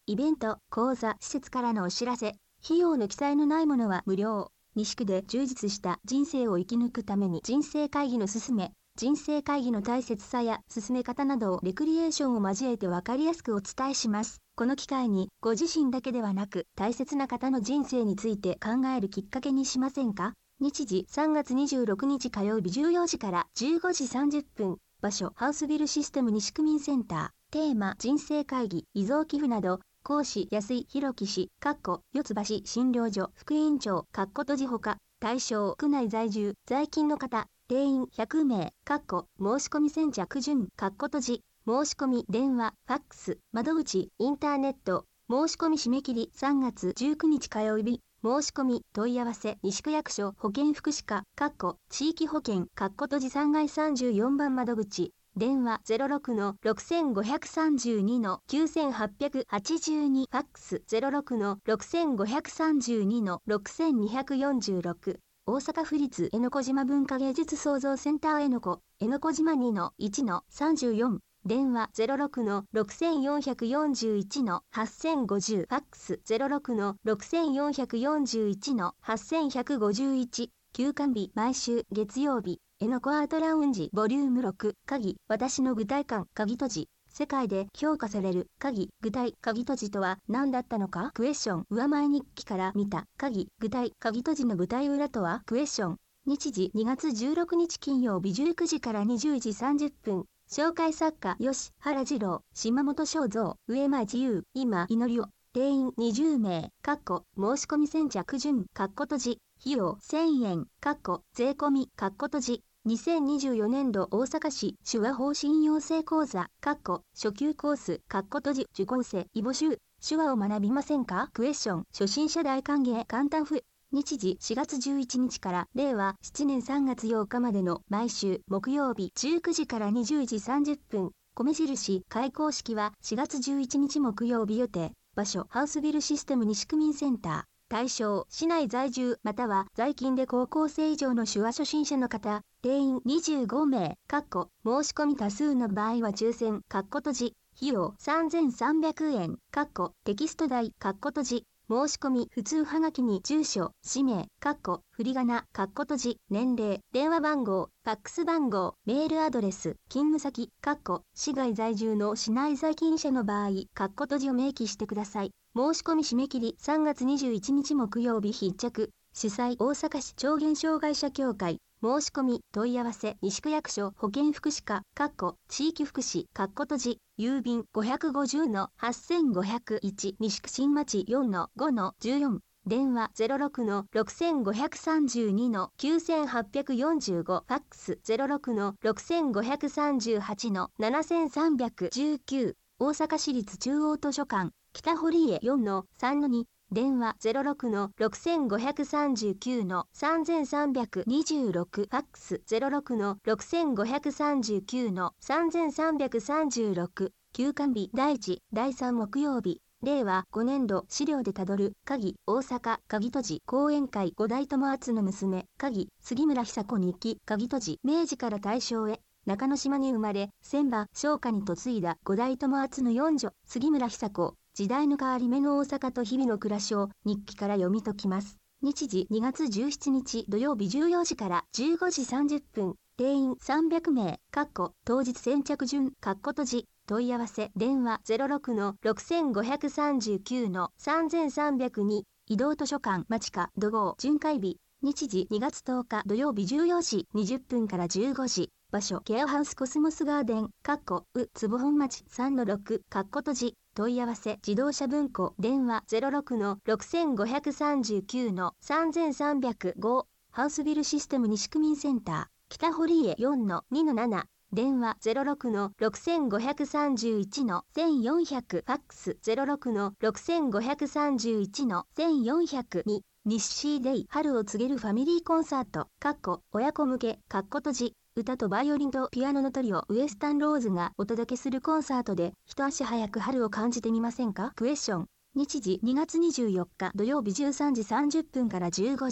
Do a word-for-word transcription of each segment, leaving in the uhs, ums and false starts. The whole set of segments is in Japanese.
イベント、講座、施設からのお知らせ。費用の記載のないものは無料。西区で充実した人生を生き抜くために人生会議の勧め。人生会議の大切さや進め方などをレクリエーションを交えて分かりやすくお伝えします。この機会にご自身だけではなく大切な方の人生について考えるきっかけにしませんか？日時さんがつにじゅうろくにち火曜日じゅうよじからじゅうごじさんじゅっぷん。場所ハウスビルシステム西区民センター。テーマ人生会議、遺贈寄付など。講師安井弘樹氏、かっこ四つ橋診療所副院長、かっこ閉じほか。対象区内在住、在勤の方。定員ひゃくめい、かっこ申し込み先着順、かっこ閉じ、申し込み、電話、ファックス、窓口、インターネット、申し込み締め切りさんがつじゅうくにち火曜日、申し込み、問い合わせ、西区役所保健福祉課、かっこ地域保健、かっこ閉じさんがいさんじゅうよんばん窓口、電話 ゼロろくのろくごさんにのきゅうはっはちに、ファックス ゼロろくのろくごさんにのろくによんろく。大阪府立江ノ小島文化芸術創造センター江ノ子、江ノ小島にのいちのさんじゅうよん、電話 ゼロろくのろくよんよんいちのはちごゼロ、ファックス ゼロろくのろくよんよんいちのはちいちごいち、休館日毎週月曜日、江ノ子アートラウンジボリュームろく、鍵、私の具体感、鍵閉じ。世界で評価される鍵、具体、鍵閉じとは何だったのか？クエスチョン、上前日記から見た鍵、具体、鍵閉じの舞台裏とは？クエスチョン。日時にがつじゅうろくにち金曜日じゅうくじからにじゅうじさんじゅっぷん。紹介作家、吉原二郎、島本正蔵、上前自由、今、祈りを。定員にじゅうめい、かっこ申し込み先着順、かっこ閉じ。費用せんえん、かっこ税込み、かっこ閉じ。にせんにじゅうよねんど大阪市手話方針養成講座、かっこ初級コース、かっこ閉じ、受講生、異募集、手話を学びませんか？クエスチョン、初心者大歓迎、簡単譜。日時しがつじゅういちにちかられいわななねんさんがつようかまでの毎週木曜日じゅうくじからにじゅうじさんじゅっぷん。米印開講式はしがつじゅういちにち木曜日予定。場所ハウスビルシステム西区民センター。対象市内在住または在勤で高校生以上の手話初心者の方。定員にじゅうごめい、かっこ申し込み多数の場合は抽選、かっこ閉じ。費用さんぜんさんびゃくえん、かっこテキスト代、かっこ閉じ。申し込み普通はがきに住所、氏名、かっこ振り仮名、かっこ閉じ。年齢、電話番号、ファックス番号、メールアドレス、勤務先、かっこ市外在住の市内在勤者の場合、かっこ閉じを明記してください。申し込み締め切りさんがつにじゅういちにち木曜日必着。主催大阪市聴言障害者協会。申し込み、問い合わせ、西区役所保健福祉課、かっこ地域福祉、かっこ閉じ。郵便ごひゃくごじゅうのはちごゼロいち、西区新町よんのごのじゅうよん。電話 ゼロろくのろくごさんにのきゅうはっよんご、ファックス ゼロろくのろくごさんはちのななさんいちきゅう。大阪市立中央図書館、北堀江よんのさんのに。電話 ゼロろくのろくごさんきゅうのさんさんにろく、ファックス ゼロろくのろくごさんきゅうのさんさんさんろく、休館日だいいち、だいさん木曜日、れいわごねんど資料でたどる、鍵、大阪、鍵閉じ、講演会五代友厚の娘、鍵、杉村久子日記、鍵閉じ、明治から大正へ。中之島に生まれ、千葉、商家に嫁いだ五代友厚の四女、杉村久子。時代の変わり目の大阪と日々の暮らしを日記から読み解きます。日時にがつじゅうしちにち土曜日じゅうよじからじゅうごじさんじゅっぷん。定員さんびゃくめい、かっこ当日先着順、かっこ閉じ。問い合わせ電話 ゼロろくのろくごさんきゅうのさんさんぜろに。移動図書館町か土号巡回日。日時にがつとおか土曜日じゅうよじにじゅっぷんからじゅうごじ。場所ケアハウスコスモスガーデン、かっこう、坪本町さんのろく、かっこ閉じ。問い合わせ自動車文庫電話 ゼロろくのろくごさんきゅうのさんさんぜろご。ハウスビルシステム西区民センター北堀江よんのにのなな。電話 ゼロろくのろくごさんいちのせんよんひゃく、ファックス ゼロろくのろくごさんいちのせんよんひゃくに。日シーデイ春を告げるファミリーコンサート、かっこ親子向け、かっこ閉じ。歌とバイオリンとピアノのトリオウエスタンローズがお届けするコンサートで一足早く春を感じてみませんか？クエスチョン。日時にがつにじゅうよっか土曜日じゅうさんじさんじゅっぷんからじゅうごじ。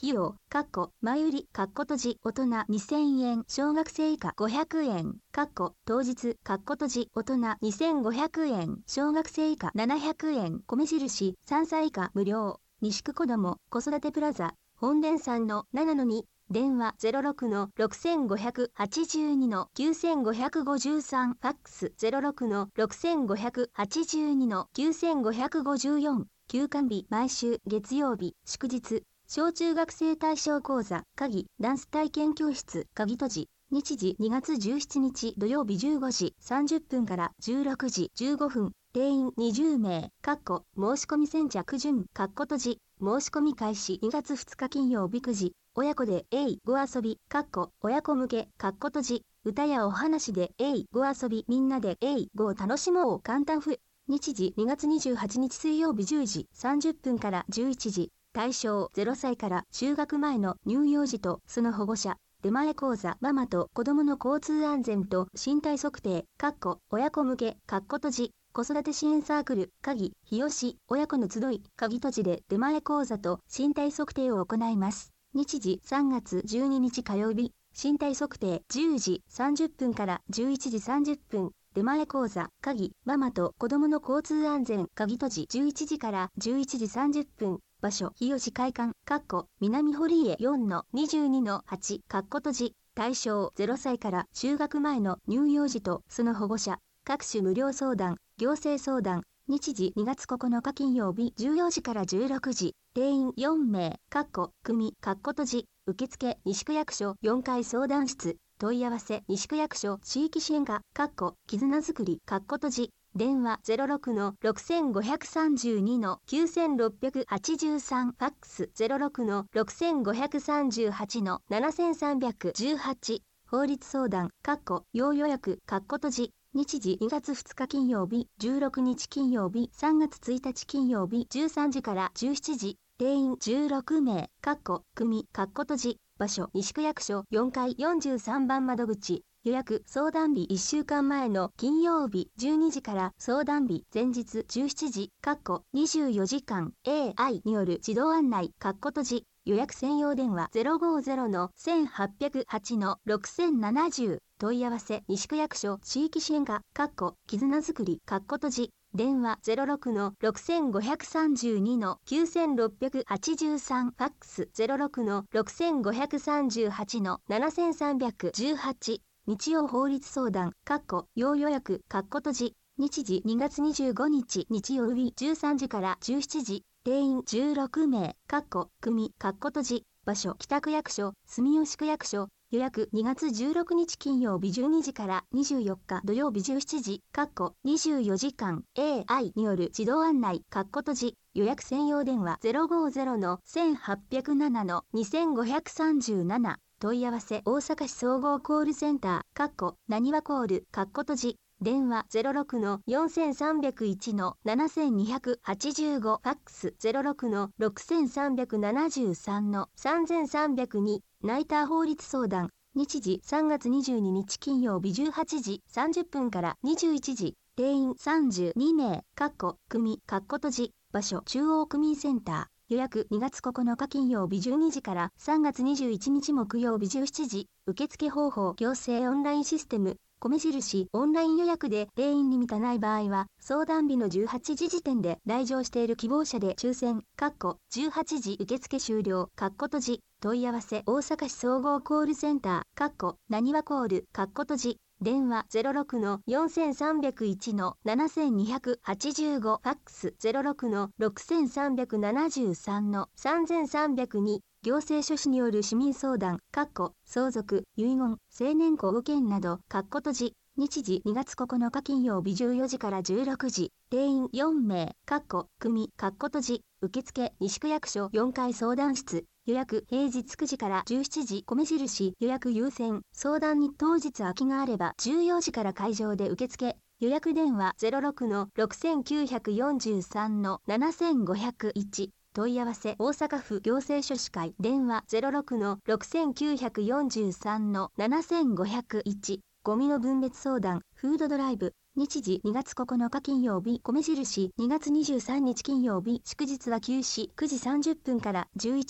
費用、かっこ前売り、かっこ閉じ、大人にせんえん、小学生以下ごひゃくえん、かっこ当日、かっこ閉じ、大人にせんごひゃくえん、小学生以下ななひゃくえん、米印、さんさい以下無料、西区子ども、子育てプラザ、本殿さんのななのに、電話 ゼロろくのろくごはちにのきゅうごごさん、ファックス ゼロろくのろくごはちにのきゅうごごよん、休館日毎週月曜日、祝日、小中学生対象講座、鍵、ダンス体験教室、鍵閉じ、日時にがつじゅうしちにち土曜日じゅうごじさんじゅっぷんからじゅうろくじじゅうごふん、定員にじゅうめい、かっこ申し込み先着順、かっこ閉じ、申し込み開始にがつふつか金曜日くじ、親子でえいご遊び、かっこ親子向け、かっこ閉じ、歌やお話でえいご遊び、みんなでえいごを楽しもう簡単譜。日時にがつにじゅうはちにち水曜日じゅうじさんじゅっぷんからじゅういちじ、対象ゼロさいから就学前の乳幼児とその保護者、出前講座、ママと子供の交通安全と身体測定、かっこ親子向け、かっこ閉じ、子育て支援サークル、鍵、日吉、親子の集い、鍵閉じで出前講座と身体測定を行います。日時さんがつじゅうににち火曜日、身体測定じゅうじさんじゅっぷんからじゅういちじさんじゅっぷん、出前講座、鍵、ママと子供の交通安全、鍵閉じじゅういちじからじゅういちじさんじゅっぷん、場所、日吉会館、かっこ南堀江よんのにじゅうにのはち、かっこ閉じ、対象ゼロさいから就学前の乳幼児とその保護者、各種無料相談、行政相談、日時にがつここのか金曜日じゅうよじからじゅうろくじ、定員よんめい、かっこ組、かっこ閉じ、受付西区役所よんかい相談室、問い合わせ西区役所地域支援課、かっこ絆づくり、かっこ閉じ、電話 ゼロろくのろくごさんにのきゅうろくはちさん、ファックス ゼロろくのろくごさんはちのななさんさんいちはち、法律相談、かっこ要予約、かっこ閉じ、日時にがつふつか金曜日、じゅうろくにち金曜日、さんがつついたち金曜日、じゅうさんじからじゅうしちじ、定員じゅうろくめい、かっこ組、かっこ閉じ、場所、西区役所よんかいよんじゅうさんばん窓口、予約、相談日いっしゅうかんまえの金曜日じゅうにじから相談日前日じゅうしちじ、かっこにじゅうよじかん エーアイ による自動案内、かっこ閉じ、予約専用電話 ゼロごゼロのせんはっぴゃくはちのろくせんななじゅう、問い合わせ西区役所地域支援課、かっこ絆づくり、かっこ閉じ、電話 ゼロろくのろくごさんにのきゅうろくはちさん、ファックス ゼロろくのろくごさんはちのななさんさんいちはち、日曜法律相談、かっこ要予約、かっこ閉じ、日時にがつにじゅうごにち日曜日じゅうさんじからじゅうしちじ、定員じゅうろくめい、かっこ組、かっこ閉じ、場所、北区役所、住吉区役所、予約にがつじゅうろくにち金曜日じゅうにじからにじゅうよっか土曜日じゅうしちじ、かっこにじゅうよじかん エーアイ による自動案内、かっこ閉じ、予約専用電話 ゼロごゼロのせんはっぴゃくななのにせんごひゃくさんじゅうなな、問い合わせ大阪市総合コールセンター、かっこなにわコール、かっこ閉じ、電話 ゼロろくのよんさんぜろいちのななにはちご、ファックス ゼロろくのろくさんななさんのさんさんぜろに、ナイター法律相談、日時さんがつにじゅうににち金曜日じゅうはちじさんじゅっぷんからにじゅういちじ、定員さんじゅうにめい、かっこ組、かっこ閉じ、場所中央区民センター、予約にがつここのか金曜日じゅうにじからさんがつにじゅういちにち木曜日じゅうしちじ、受付方法行政オンラインシステム、米印オンライン予約で定員に満たない場合は、相談日のじゅうはちじ時点で来場している希望者で抽選、かっこじゅうはちじ受付終了、かっこ閉じ、問い合わせ大阪市総合コールセンター、かっこなにわコール、かっこ閉じ、電話 ゼロろくのよんさんぜろいちのななにはちご、ファックス ゼロろくのろくさんななさんのさんさんぜろに、行政書士による市民相談、かっこ相続、遺言、成年後保険など、かっこ閉じ、日時にがつここのか金曜日じゅうよじからじゅうろくじ、定員よんめい、かっこ組、かっこ閉じ、受付西区役所よんかい相談室、予約平日くじからじゅうしちじ、米印予約優先、相談に当日空きがあればじゅうよじから会場で受付、予約電話 ゼロろくのろくきゅうよさんのななごぜろいち、問い合わせ大阪府行政書士会、電話 ゼロろくのろくきゅうよさんのななごぜろいち、ゴミの分別相談、フードドライブ、日時にがつここのか金曜日、米印にがつにじゅうさんにち金曜日、祝日は休止、くじさんじゅっぷんからじゅういちじ、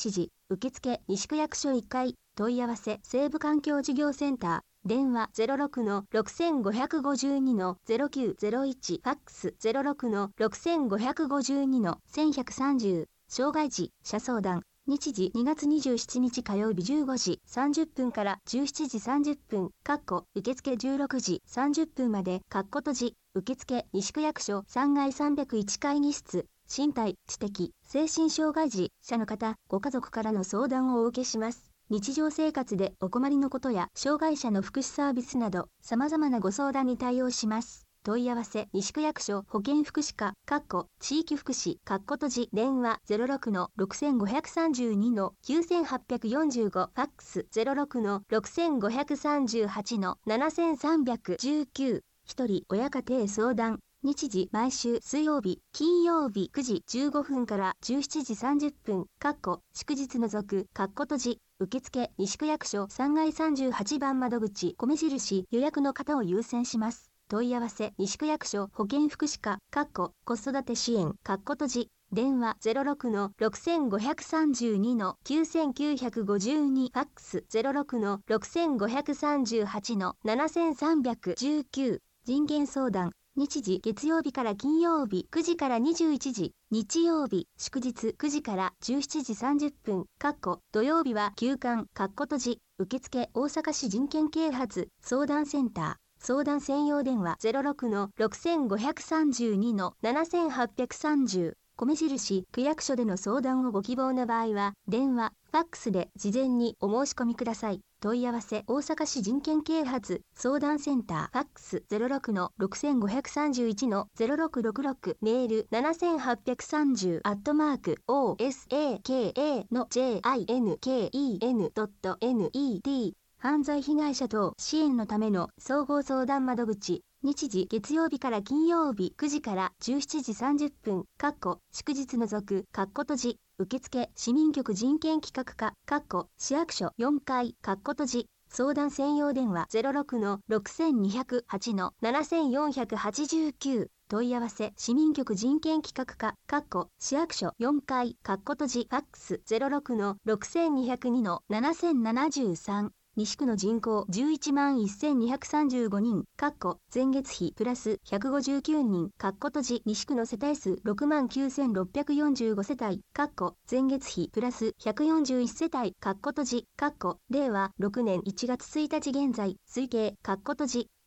受付西区役所いっかい、問い合わせ西部環境事業センター。電話 ゼロろくのろくごごにのゼロきゅうゼロいち ファックス ゼロろくのろくごごにのせんひゃくさんじゅう障害児者相談日時にがつにじゅうしちにち火曜日じゅうごじさんじゅっぷんからじゅうしちじさんじゅっぷん、かっこ受付じゅうろくじさんじゅっぷんまで、かっこ閉じ、受付西区役所さんがいさんびゃくいち会議室、身体、知的、精神障害児者の方、ご家族からの相談をお受けします。日常生活でお困りのことや障害者の福祉サービスなど様々なご相談に対応します。問い合わせ西区役所保健福祉課かっこ地域福祉かっこ閉じ電話 ゼロろくのろくごさんにのきゅうはっよんごファックス ゼロろくのろくごさんはちのななさんいちきゅう一人親家庭相談日時毎週水曜日、金曜日くじじゅうごふんからじゅうしちじさんじゅっぷん、かっこ祝日除く、かっこ閉じ、受付西区役所さんがいさんじゅうはちばん窓口、米印予約の方を優先します。問い合わせ西区役所保健福祉課、かっこ子育て支援、かっこ閉じ、電話 ゼロろくのろくごさんにのきゅうきゅうごにファックス ゼロろくのろくごさんはちのななさんいちきゅう人権相談日時月曜日から金曜日くじからにじゅういちじ、日曜日祝日くじからじゅうしちじさんじゅっぷん、かっこ土曜日は休館、かっこ閉じ、受付大阪市人権啓発相談センター、相談専用電話 ゼロろくのろくごさんにのななはちさんぜろ米印区役所での相談をご希望の場合は電話、ファックスで事前にお申し込みください。問い合わせ大阪市人権啓発相談センターファックス ゼロろくのろくごさんいちのゼロろくろくろくメールななはちさんぜろアットマーク オーエスエーケーエー の ジェイアイエヌケーイーエヌドットネット 犯罪被害者等支援のための総合相談窓口日時月曜日から金曜日くじからじゅうしちじさんじゅっぷん、かっこ祝日除く、かっこ閉じ、受付市民局人権企画課、かっこ市役所よんかい、かっこ閉じ、相談専用電話 ゼロろくのろくにゼロはちのななよんはちきゅう問い合わせ市民局人権企画課、かっこ市役所よんかい、かっこ閉じ、ファックス ゼロろくのろくにゼロにのななななさん西区の人口じゅういちまんせんにひゃくさんじゅうごにん、かっこ前月比プラスひゃくごじゅうきゅうにん、かっこ閉じ西区の世帯数ろくまんきゅうせんろっぴゃくよんじゅうご世帯、かっこ前月比プラスひゃくよんじゅういち世帯、かっこ閉じ、かっこ令和ろくねんいちがつついたち現在、推計、かっこ閉じ、